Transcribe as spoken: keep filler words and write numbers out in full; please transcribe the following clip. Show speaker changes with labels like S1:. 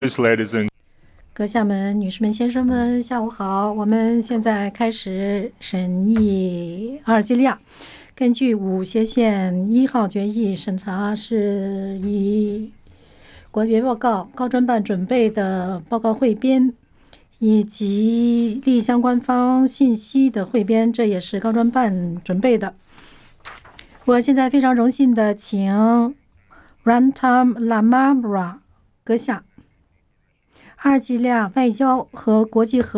S1: Ladies and
S2: 阁下们、女士们、先生们，下午好！我们现在开始审议阿尔及利亚根据五协宪一号决议审查，是以国别报告高专办准备的报告汇编，以及立相关方信息的汇编，这也是高专办准备的。我现在非常荣幸的请 Rantam Lamamra 阁下。阿尔及利亚外交和国际合